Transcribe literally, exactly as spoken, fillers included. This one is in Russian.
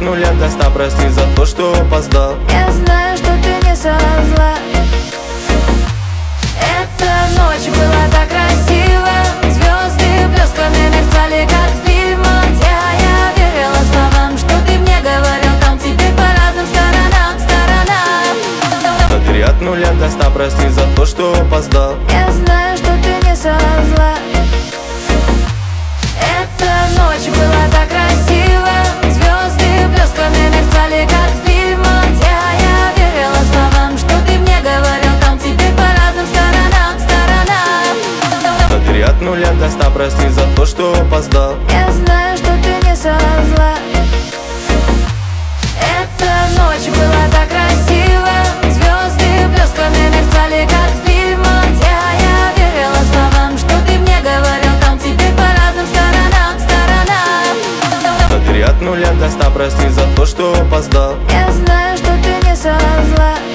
от нуля до ста, прости за то, что опоздал. Я знаю, что ты не со зла. Эта ночь была так красива, звезды блесками мерцали, как в фильмах, где я верила словам, что ты мне говорил. Там теперь по разным сторонам, сторонам. А три от нуля до ста, прости за то, что опоздал. Я знаю, что ты не со зла. Эта ночь была так красива, звезды блесками мерцали, как в фильмах, где я верила словам, что ты мне говорил. Там теперь по разным сторонам, сторонам. А три от нуля до ста, прости за то, что опоздал. Я знаю, что ты не со зла. Эта ночь была так красива, звезды блесками мерцали, как в фильмах, где я верила словам, что ты мне говорил. Там теперь по разным сторонам, сторонам. А три от нуля до ста, прости за то, что опоздал. Я знаю, что ты не со зла.